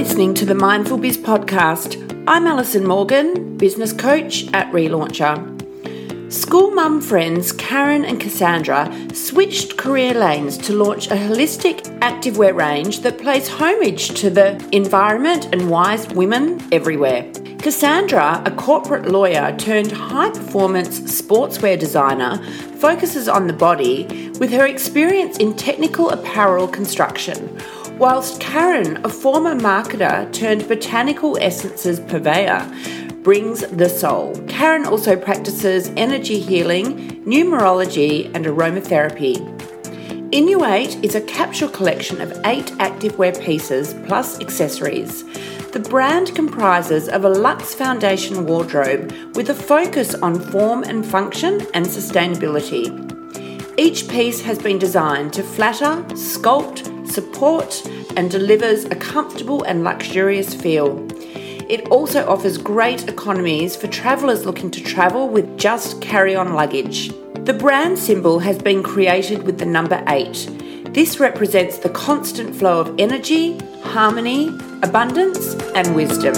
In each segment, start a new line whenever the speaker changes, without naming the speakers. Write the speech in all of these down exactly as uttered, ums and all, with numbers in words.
listening to the Mindful Biz podcast. I'm Alison Morgan, business coach at Relauncher. School mum friends Karen and Cassandra switched career lanes to launch a holistic activewear range that pays homage to the environment and wise women everywhere. Cassandra, a corporate lawyer turned high-performance sportswear designer, focuses on the body with her experience in technical apparel construction, whilst Karen, a former marketer turned botanical essences purveyor, brings the soul. Karen also practices energy healing, numerology and aromatherapy. Inu eight is a capsule collection of eight activewear pieces plus accessories. The brand comprises of a luxe foundation wardrobe with a focus on form and function and sustainability. Each piece has been designed to flatter, sculpt, support and delivers a comfortable and luxurious feel. It also offers great economies for travellers looking to travel with just carry-on luggage. The brand symbol has been created with the number eight. This represents the constant flow of energy, harmony, abundance and wisdom.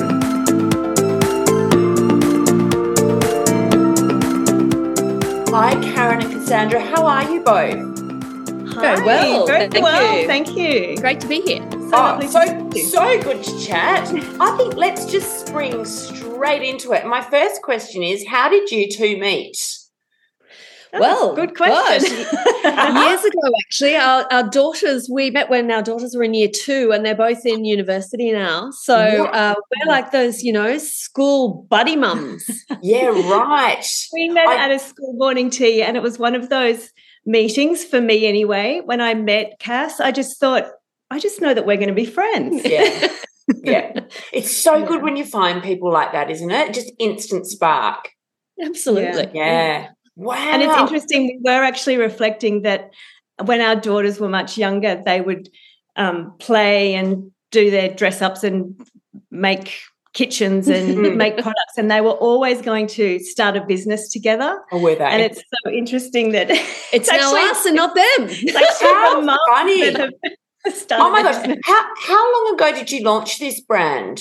Hi Karen and Cassandra, how are you both?
Very well.
Very
Thank
well.
you.
Thank you.
Great to be here.
So
Oh,
lovely
so,
to meet you.
so good to chat. I think let's just spring straight into it. My first question is, how did you two meet?
That's
Well,
a good question.
Years ago, actually, our, our daughters, we met when our daughters were in year two and they're both in university now. So uh, we're like those, you know, school buddy mums.
Yeah, right.
We met
I-
at a school morning tea, and it was one of those meetings for me anyway. When I met Cass, I just thought, I just know that we're going to be friends.
Yeah, yeah. It's so good when you find people like that, isn't it? Just instant spark.
Absolutely.
Yeah. Wow.
And it's interesting, we were actually reflecting that when our daughters were much younger, they would um, play and do their dress-ups and make kitchens and make products, and they were always going to start a business together.
Or were they?
And it's so interesting that
It's now
actually-
us and not them.
it's actually
How
the mums
funny.
that have started
Oh my
the
gosh.
business.
How, how long ago did you launch this brand?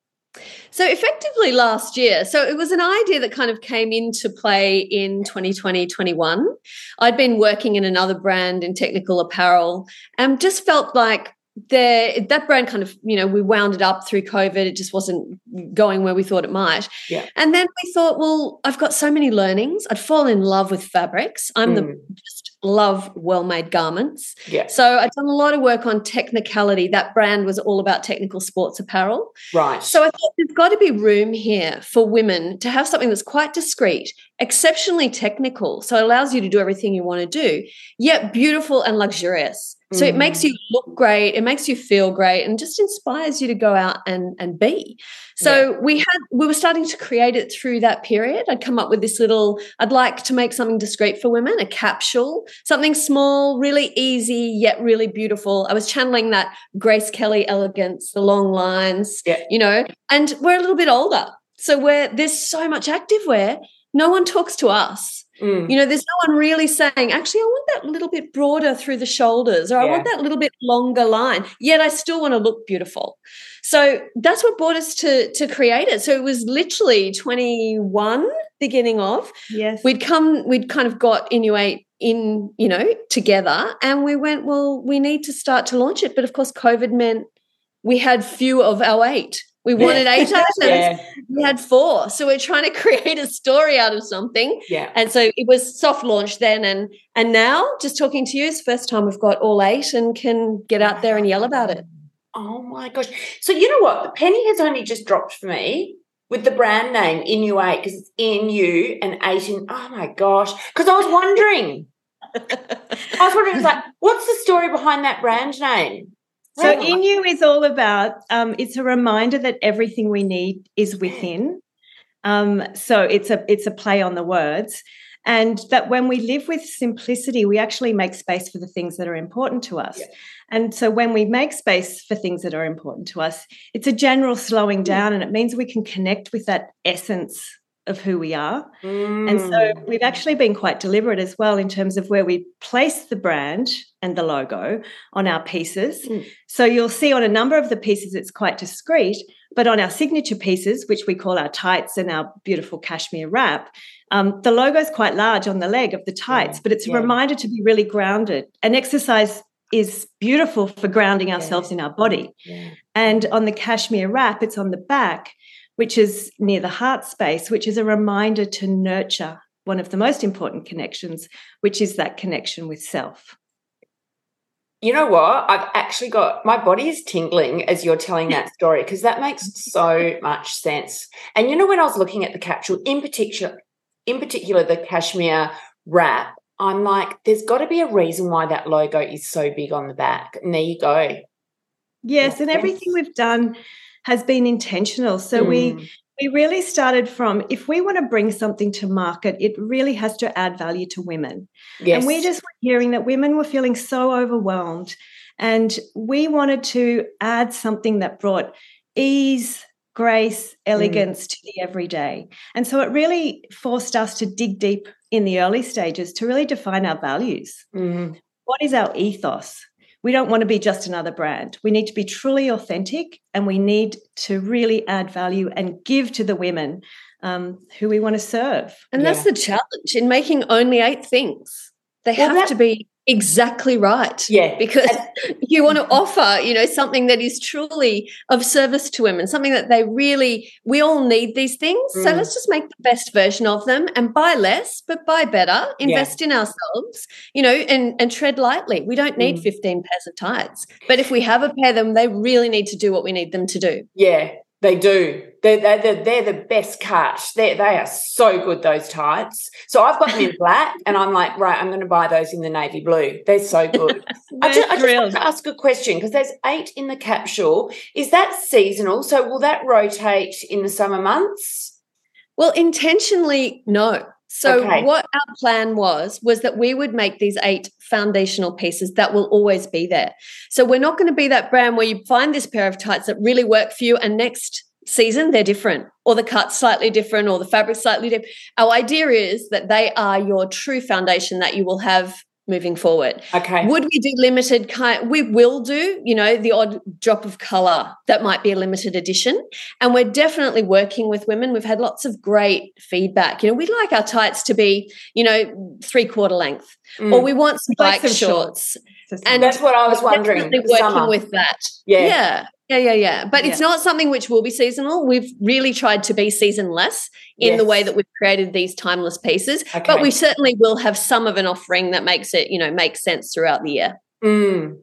So effectively last year. So it was an idea that kind of came into play in twenty twenty, twenty-one. I'd been working in another brand in technical apparel and just felt like there that brand kind of, you know, we wound it up through COVID. It just wasn't going where we thought it might.
Yeah.
And then we thought, well, I've got so many learnings. I'd fallen in love with fabrics. I'm
Mm.
the just love well-made garments.
Yeah.
So I'd done a lot of work on technicality. That brand was all about technical sports apparel.
Right.
So I thought there's got to be room here for women to have something that's quite discreet, exceptionally technical, so it allows you to do everything you want to do, yet beautiful and luxurious. So it
Mm.
makes you look great, it makes you feel great, and just inspires you to go out and, and be. So
Yeah.
we had we were starting to create it through that period. I'd come up with this little, I'd like to make something discreet for women, a capsule, something small, really easy, yet really beautiful. I was channeling that Grace Kelly elegance, the long lines,
Yeah.
you know, and we're a little bit older. So we're, there's so much activewear, no one talks to us.
Mm.
You know, there's no one really saying, actually, I want that little bit broader through the shoulders, or I
Yeah.
want that little bit longer line, yet I still want to look beautiful. So that's what brought us to, to create it. So it was literally twenty-one, beginning of.
Yes.
We'd come, we'd kind of got Inu eight in, you know, together, and we went, well, we need to start to launch it. But of course, COVID meant we had few of our eight. We wanted eight items.
Yeah.
We had four. So we're trying to create a story out of something.
Yeah.
And so it was soft launch then, and and now just talking to you is the first time we've got all eight and can get out there and yell about it.
Oh my gosh. So you know what? The penny has only just dropped for me with the brand name Inu eight, because it's Inu and eight in. Oh my gosh. Because I was wondering. I was wondering, it's like, what's the story behind that brand name?
So
Wow.
Inu is all about, um, it's a reminder that everything we need is within. Um, so it's a it's a play on the words, and that when we live with simplicity, we actually make space for the things that are important to us.
Yeah.
And so when we make space for things that are important to us, it's a general slowing down, and it means we can connect with that essence of who we are.
Mm.
And so we've actually been quite deliberate as well in terms of where we place the brand and the logo on our pieces.
Mm.
So you'll see on a number of the pieces it's quite discreet, but on our signature pieces, which we call our tights and our beautiful cashmere wrap, um, the logo is quite large on the leg of the tights,
yeah.
but it's a
yeah.
reminder to be really grounded. And exercise is beautiful for grounding ourselves
yeah.
in our body.
Yeah.
And on the cashmere wrap, it's on the back, which is near the heart space, which is a reminder to nurture one of the most important connections, which is that connection with self.
You know what? I've actually got, my body is tingling as you're telling that story because that makes so much sense. And you know, when I was looking at the capsule, in particular, in particular, the cashmere wrap, I'm like, there's got to be a reason why that logo is so big on the back. And there you go.
Yes, and everything we've done has been intentional. So mm. we we really started from, if we want to bring something to market, it really has to add value to women.
Yes.
And we just were hearing that women were feeling so overwhelmed. And we wanted to add something that brought ease, grace, elegance mm. to the everyday. And so it really forced us to dig deep in the early stages to really define our values.
Mm.
What is our ethos? We don't want to be just another brand. We need to be truly authentic, and we need to really add value and give to the women um, who we want to serve.
And
yeah.
that's the challenge in making only eight things. They well, have that- to be exactly right.
Yeah.
Because you want to offer, you know, something that is truly of service to women, something that they really, we all need these things. Mm. So let's just make the best version of them and buy less, but buy better, invest yeah. in ourselves, you know, and, and tread lightly. We don't need mm. fifteen pairs of tights, but if we have a pair of them, they really need to do what we need them to do.
Yeah. They do. They're, they're, they're the best cut. They're, they are so good, those tights. So I've got them in black and I'm like, right, I'm going to buy those in the navy blue. They're so good. I just, I just want to ask a question because there's eight in the capsule. Is that seasonal? So will that rotate in the summer months?
Well, intentionally, no. So
okay.
what our plan was, was that we would make these eight foundational pieces that will always be there. So we're not going to be that brand where you find this pair of tights that really work for you and next season they're different or the cut's slightly different or the fabric's slightly different. Our idea is that they are your true foundation that you will have moving forward.
Okay.
Would we do limited kind? We will do, you know, the odd drop of colour that might be a limited edition. And we're definitely working with women. We've had lots of great feedback. You know, we'd like our tights to be, you know, three quarter length, mm. or we want some bike like shorts.
shorts. And that's what I was wondering.
Definitely working summer. with that.
Yeah.
Yeah. Yeah, yeah, yeah. But
yeah.
it's not something which will be seasonal. We've really tried to be seasonless in
yes.
the way that we've created these timeless pieces.
Okay.
But we certainly will have some of an offering that makes it, you know, make sense throughout the year.
Mm.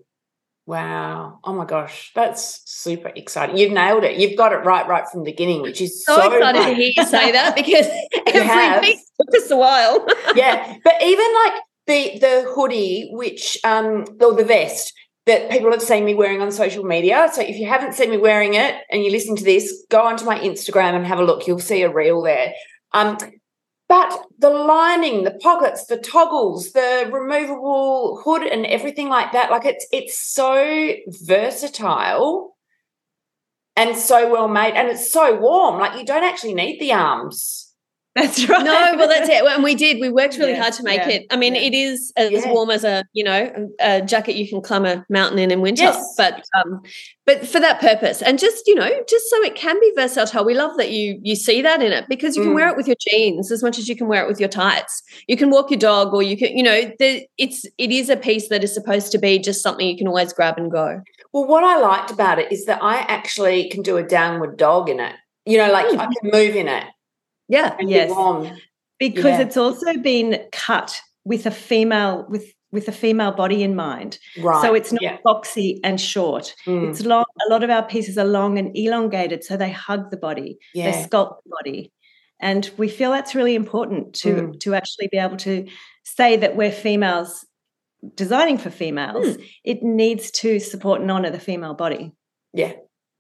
Wow. Oh, my gosh. That's super exciting. You've nailed it. You've got it right, right from the beginning, which is so,
so excited
fun.
to hear you say that because every piece took us a while.
Yeah. But even like the, the hoodie, which, um, or the vest, that people have seen me wearing on social media. So if you haven't seen me wearing it and you listen to this, go onto my Instagram and have a look. You'll see a reel there. Um, but the lining, the pockets, the toggles, the removable hood and everything like that, like it's it's so versatile and so well made, and it's so warm. Like you don't actually need the arms.
That's right.
No, well, that's it. And we did. We worked really
yes,
hard to make
yeah,
it. I mean,
yeah.
it is as
yeah.
warm as a, you know, a jacket you can climb a mountain in in winter.
Yes.
But um, but for that purpose, and just, you know, just so it can be versatile. We love that you you see that in it because you can
mm.
wear it with your jeans as much as you can wear it with your tights. You can walk your dog, or you can, you know, the, it's it is a piece that is supposed to be just something you can always grab and go.
Well, what I liked about it is that I actually can do a downward dog in it. You know, like mm. I can move in it.
Yeah.
And
yes.
be warm.
Because
yeah.
it's also been cut with a female with with a female body in mind.
Right.
So it's not
yeah.
boxy and short.
Mm.
It's long. A lot of our pieces are long and elongated, so they hug the body.
Yeah.
They sculpt the body. And we feel that's really important to,
mm.
to actually be able to say that we're females designing for females.
Mm.
It needs to support and honour the female body.
Yeah.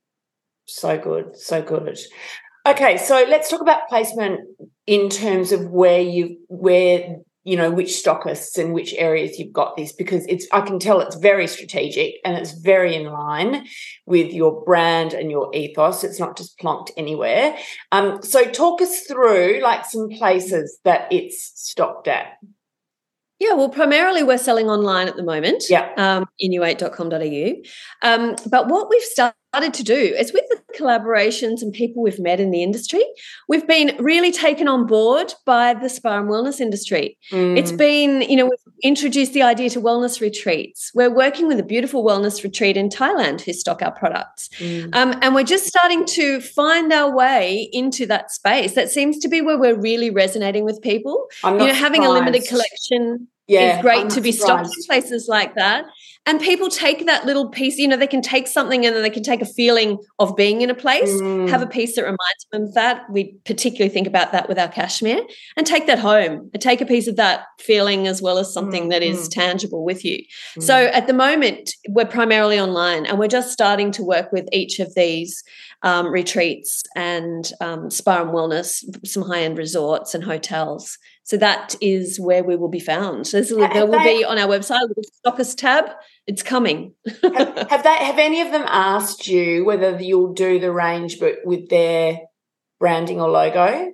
So good. So good. Okay, so let's talk about placement in terms of where you where you know, which stockists and which areas you've got this, because it's, I can tell it's very strategic and it's very in line with your brand and your ethos. It's not just plonked anywhere. Um, so talk us through like some places that it's stocked at.
Yeah, well, primarily we're selling online at the moment,
yeah.
um, inuit dot com dot a u. Um, but what we've started to do is with the collaborations and people we've met in the industry, we've been really taken on board by the spa and wellness industry. Mm. It's been, you know, we've introduced the idea to wellness retreats. We're working with a beautiful wellness retreat in Thailand who stock our products. Mm. Um, and we're just starting to find our way into that space. That seems to be where we're really resonating with people.
I'm not
you know,
surprised.
Having a limited collection
yeah,
is great
I'm
to be
surprised.
stocked in places like that. And people take that little piece, you know, they can take something and then they can take a feeling of being in a place, mm. have a piece that reminds them of that. We particularly think about that with our cashmere, and take that home and take a piece of that feeling as well as something mm. that is mm. tangible with you. Mm. So at the moment, we're primarily online and we're just starting to work with each of these um, retreats and um, spa and wellness, some high-end resorts and hotels. So that is where we will be found. So there will they, be on our website with the stockist tab. It's coming.
have, have they? Have any of them asked you whether you'll do the range, but with their branding or logo?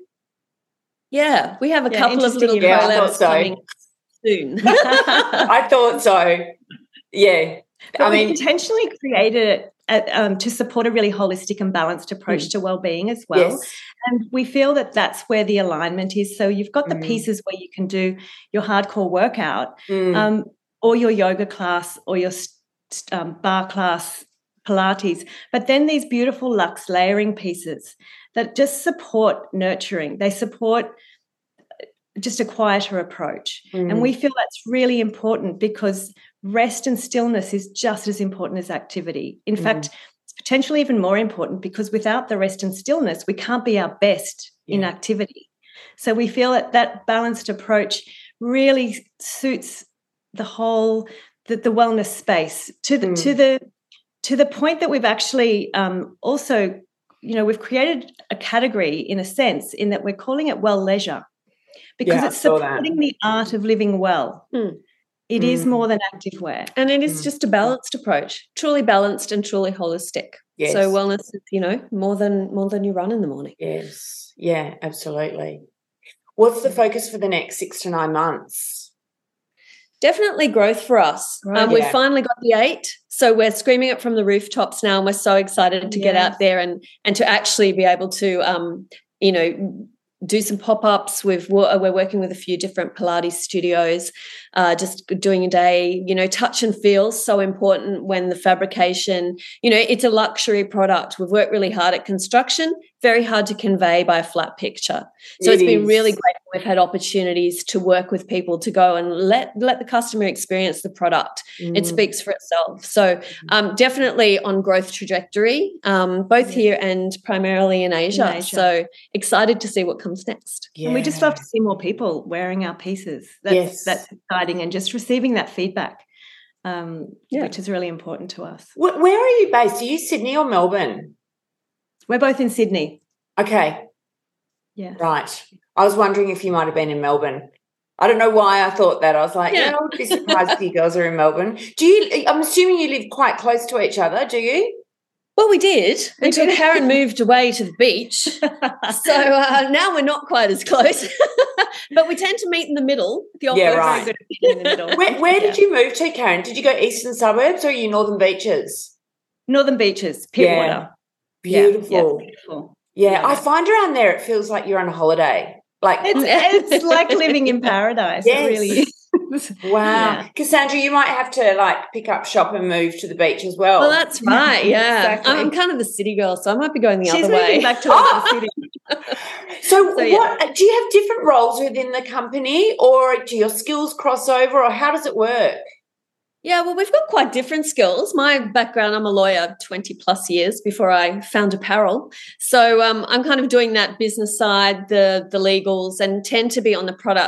Yeah, we have a
yeah,
couple of little
yeah,
collabs
so.
coming soon.
I thought so. Yeah,
but
I
we
mean,
intentionally created it at, um, to support a really holistic and balanced approach mm. to well-being as well.
Yes.
And we feel that that's where the alignment is. So you've got the mm. pieces where you can do your hardcore workout mm. um, or your yoga class or your um, bar class, Pilates, but then these beautiful luxe layering pieces that just support nurturing. They support just a quieter approach. Mm. And we feel that's really important because rest and stillness is just as important as activity. In mm. fact, it's potentially even more important because without the rest and stillness, we can't be our best yeah. in activity. So we feel that that balanced approach really suits the whole, the, the wellness space to the, mm. to the, to the point that we've actually um, also, you know, we've created a category in a sense in that we're calling it well leisure because
yeah,
it's supporting the art of living well.
Mm.
It mm. is more than activewear.
And it is mm. just a balanced approach, truly balanced and truly holistic.
Yes.
So wellness is, you know, more than more than you run in the morning.
Yes. Yeah, absolutely. What's the focus for the next six to nine months?
Definitely growth for us. Right. Um, yeah. We've finally got the eight. So we're screaming it from the rooftops now and we're so excited to yes. get out there and, and to actually be able to, um, you know, do some pop-ups. We've, we're working with a few different Pilates studios, uh, just doing a day, you know, touch and feel, so important when the fabrication, you know, it's a luxury product. We've worked really hard at construction, very hard to convey by a flat picture. So it it's is. been really great. We've had opportunities to work with people to go and let, let the customer experience the product. Mm. It speaks for itself. So um, definitely on growth trajectory, um, both yeah. here and primarily in Asia. in Asia. So excited to see what comes next.
Yeah. And we just love to see more people wearing our pieces. That's,
yes.
that's exciting, and just receiving that feedback, um, yeah. which is really important to us.
Where, where are you based? Are you Sydney or Melbourne?
We're both in Sydney.
Okay.
Yeah.
Right. I was wondering if you might have been in Melbourne. I don't know why I thought that. I was like, yeah, yeah I would be surprised if you girls are in Melbourne. Do you? I'm assuming you live quite close to each other, do you?
Well, we did until Karen moved away to the beach. So uh, now we're not quite as close. But we tend to meet in the middle. The
yeah, right.
Good at in the middle.
Where, where did yeah. you move to, Karen? Did you go eastern suburbs or are you northern beaches?
Northern beaches, Pittwater.
Yeah. Beautiful.
Yeah, yeah, beautiful.
Yeah, yeah, I find around there it feels like you're on a holiday. Like
it's, it's like living in paradise.
Yes.
It really is.
Wow. Yeah. Cassandra, you might have to like pick up shop and move to the beach as well.
Well, that's right, yeah. Exactly. I'm kind of the city girl, so I might be going the
She's
other way.
She's moving back to the city.
So, so yeah. what do you have different roles within the company, or do your skills cross over, or how does it work?
Yeah, well, we've got quite different skills. My background, I'm a lawyer twenty plus years before I found apparel. So um, I'm kind of doing that business side, the the legals, and tend to be on the product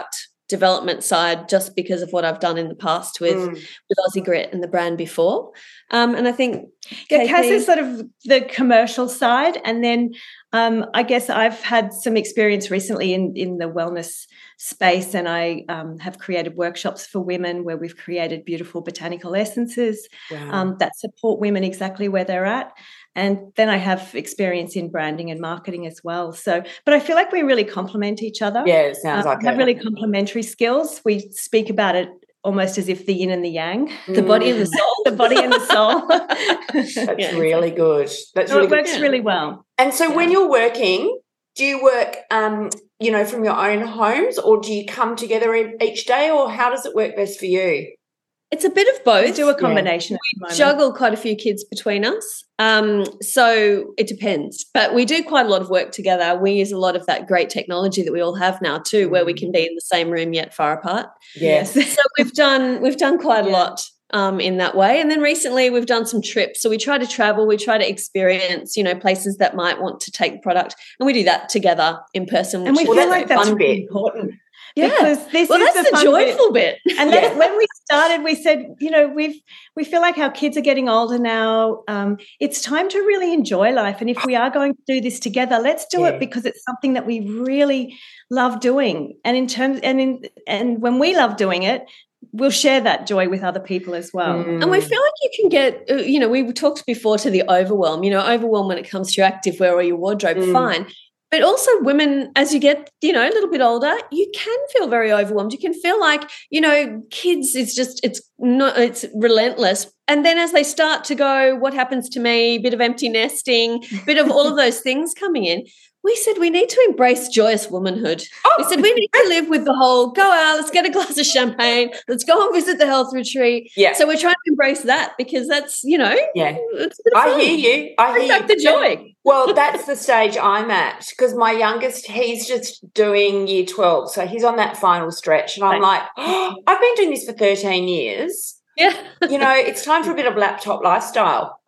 development side just because of what I've done in the past with, mm. with Aussie Grit and the brand before. Um, and I think
yeah, Cass is sort of the commercial side. And then um, I guess I've had some experience recently in, in the wellness space, and I um, have created workshops for women where we've created beautiful botanical essences wow. um, that support women exactly where they're at. And then I have experience in branding and marketing as well. So, but I feel like we really complement each other.
Yeah, it sounds um, like
we have it. really complementary skills. We speak about it almost as if the yin and the yang,
mm. the body and the soul,
the body and the soul.
That's yeah. really good. That's
so
really
it works
good.
really well.
And so,
yeah.
when you're working, do you work, um, you know, from your own homes, or do you come together each day, or how does it work best for you?
It's a bit of both.
We do a combination.
Yeah. We juggle quite a few kids between us. Um, so it depends. But we do quite a lot of work together. We use a lot of that great technology that we all have now too, mm. where we can be in the same room yet far apart.
Yes.
So we've done we've done quite yeah. a lot um, in that way. And then recently we've done some trips. So we try to travel, we try to experience, you know, places that might want to take the product. And we do that together in person.
And we feel like that's really important.
Yeah,
because this
well,
is
that's
the,
the joyful bit.
bit. And then yeah. when we started, we said, you know, we've we feel like our kids are getting older now. Um, it's time to really enjoy life, and if we are going to do this together, let's do yeah. it because it's something that we really love doing. And in terms, and in and when we love doing it, we'll share that joy with other people as well.
Mm. And we feel like you can get, you know, we talked before to the overwhelm. You know, overwhelm when it comes to your activewear or your wardrobe, mm. fine. But also women, as you get, you know, a little bit older, you can feel very overwhelmed. You can feel like, you know, kids, it's just, it's not, it's relentless. And then as they start to go, what happens to me? Bit of empty nesting, bit of all of those things coming in. We said we need to embrace joyous womanhood. Oh. We said we need to live with the whole, go out, let's get a glass of champagne, let's go and visit the health retreat.
Yeah.
So we're trying to embrace that because that's, you know,
yeah.
it's a bit of
I
fun.
hear you. I
Bring
hear
back
you.
the joy.
Well, that's the stage I'm at because my youngest, he's just doing year twelve. So he's on that final stretch. And I'm like, oh, I've been doing this for thirteen years.
Yeah.
You know, it's time for a bit of laptop lifestyle.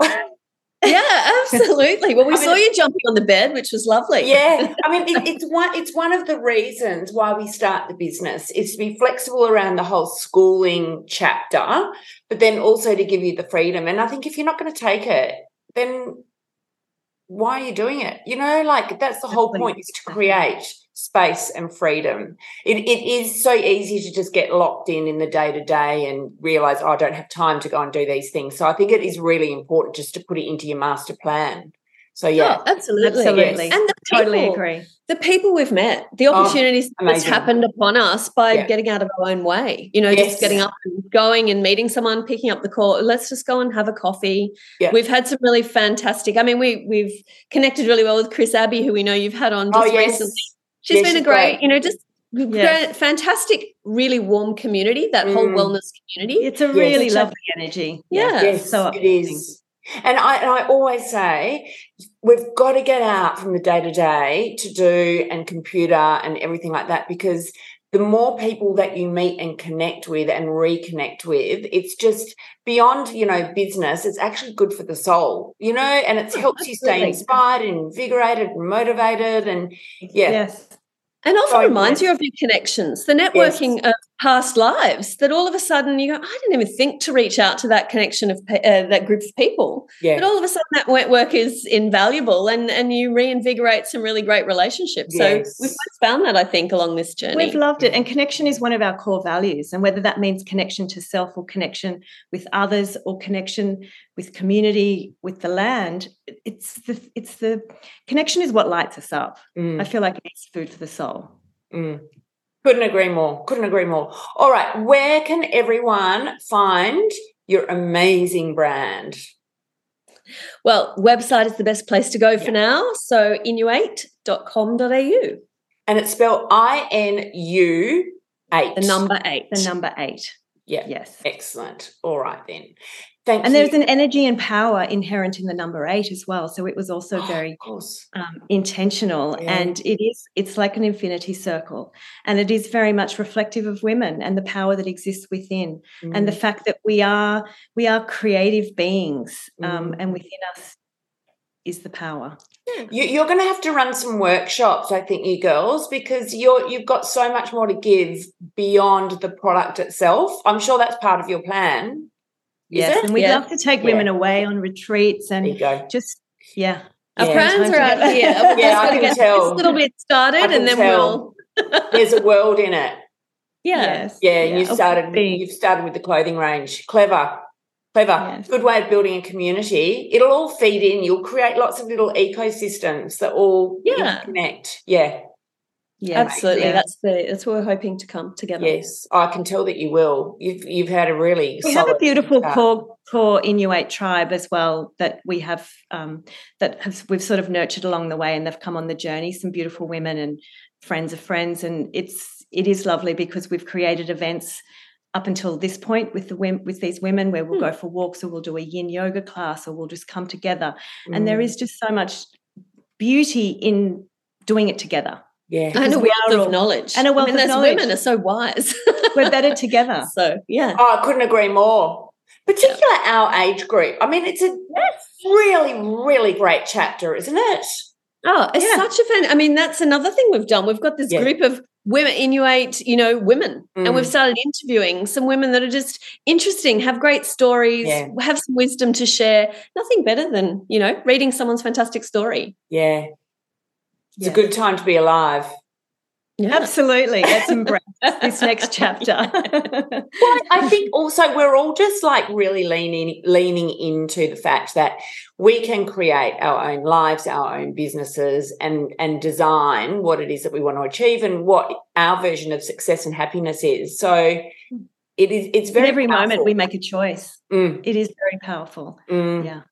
Yeah, absolutely. Well, we I mean, saw you jumping on the bed, which was lovely.
Yeah, I mean, it, it's one. It's one of the reasons why we start the business is to be flexible around the whole schooling chapter, but then also to give you the freedom. And I think if you're not going to take it, then why are you doing it? You know, like that's the whole point, is to create space and freedom. It it is so easy to just get locked in in the day-to-day and realise, oh, I don't have time to go and do these things. So I think it is really important just to put it into your master plan. So, yeah.
Oh, absolutely.
Absolutely.
Yes. And the people,
totally agree.
The people we've met, the opportunities
oh,
that's happened upon us by yeah. getting out of our own way, you know, yes. just getting up and going and meeting someone, picking up the call. Let's just go and have a coffee. Yeah. We've had some really fantastic, I mean, we, we've connected really well with Chris Abbey, who we know you've had on just
oh, yes.
recently. She's yes, been a great, great, you know, just yes. fantastic, really warm community, that mm. whole wellness community.
It's a really yes. lovely energy.
Yeah.
Yes,
so
it is. And I, and I always say we've got to get out from the day-to-day to do and computer and everything like that, because the more people that you meet and connect with and reconnect with, it's just beyond, you know, business. It's actually good for the soul, you know, and it helps you stay inspired and invigorated and motivated and, yeah.
Yes.
And often oh, reminds yes. you of your connections, the networking yes. of past lives, that all of a sudden you go, I didn't even think to reach out to that connection of uh, that group of people.
Yeah.
But all of a sudden that network is invaluable and, and you reinvigorate some really great relationships. Yes. So we've found that, I think, along this journey.
We've loved it. And connection is one of our core values. And whether that means connection to self or connection with others or connection with community, with the land, it's the it's the connection is what lights us up. Mm. I feel like it's food for the soul.
Mm. Couldn't agree more. Couldn't agree more. All right. Where can everyone find your amazing brand?
Well, website is the best place to go for yeah. now. So inuate dot com dot a u.
And it's spelled I N U eight.
The number eight.
The number eight.
Yeah.
Yes.
Excellent. All right then. Thank
and
you.
there's an energy and power inherent in the number eight as well. So it was also
oh,
very
um,
intentional. Yeah. And it is, it's like an infinity circle. And it is very much reflective of women and the power that exists within. Mm. And the fact that we are, we are creative beings. Um, mm. And within us is the power.
You, you're going to have to run some workshops, I think, you girls, because you're you've got so much more to give beyond the product itself. I'm sure that's part of your plan.
Yes,
it?
and we'd
Yeah.
love to take
Yeah.
women away on retreats and
There you go.
just, yeah.
Our
Yeah.
plans are out here. We've
Yeah,
just
I
got to
can
get
tell.
this little bit started,
I can
and then
tell.
we'll.
There's a world in it.
Yeah.
Yes.
Yeah, and you
Oh,
started
big.
you've started with the clothing range. Clever. Clever.
Yes.
Good way of building a community. It'll all feed in. You'll create lots of little ecosystems that all
Yeah.
connect. Yeah.
Yes.
Absolutely.
Yeah.
That's the that's what we're hoping to come together.
Yes. I can tell that you will. You've you've had a really
We
solid
have a beautiful
start.
core core Inuit tribe as well that we have um, that have we've sort of nurtured along the way, and they've come on the journey. Some beautiful women and friends of friends, and it's it is lovely because we've created events up until this point with the wom- with these women where we'll
Hmm.
go for walks, or we'll do a yin yoga class, or we'll just come together.
Mm.
And there is just so much beauty in doing it together.
Yeah.
And
Because
a
we
wealth
are
of
all-
knowledge.
and a wealth
I mean,
of
those
knowledge.
women are so wise.
We're better together.
So yeah.
Oh, I couldn't agree more. Particularly our age group. I mean, it's a really, really great chapter, isn't it?
Oh, it's
Yeah.
such a fun. I mean, that's another thing we've done. We've got this
Yeah.
group of women, Inuit, you know, women,
Mm.
and we've started interviewing some women that are just interesting, have great stories,
Yeah.
have some wisdom to share. Nothing better than, you know, reading someone's fantastic story.
Yeah. It's
Yeah.
a good time to be alive.
Yeah.
Absolutely. Let's embrace this next chapter.
Well, I think also we're all just like really leaning leaning into the fact that we can create our own lives, our own businesses, and and design what it is that we want to achieve and what our version of success and happiness is. So it is it's
In
very
every moment
powerful.
we make a choice.
Mm,
It is very powerful.
mm.
Yeah.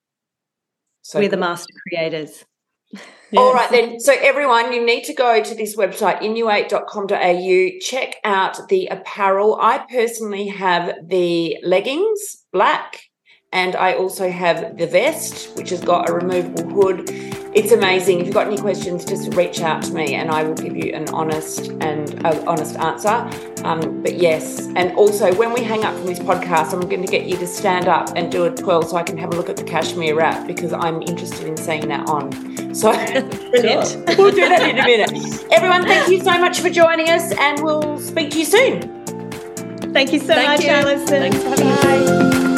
So
We're the
good.
master creators.
All right then. So everyone, you need to go to this website, inuit dot com dot a u, check out the apparel. I personally have the leggings, black, and I also have the vest, which has got a removable hood. It's amazing. If you've got any questions, just reach out to me and I will give you an honest and uh, honest answer. Um, but yes, and also when we hang up from this podcast, I'm going to get you to stand up and do a twirl so I can have a look at the cashmere wrap because I'm interested in seeing that on. So brilliant. We'll do that in a minute. Everyone, thank you so much for joining us and we'll speak to you soon.
Thank you so
Thank
much,
you.
Alison.
Thanks for having us.
Bye.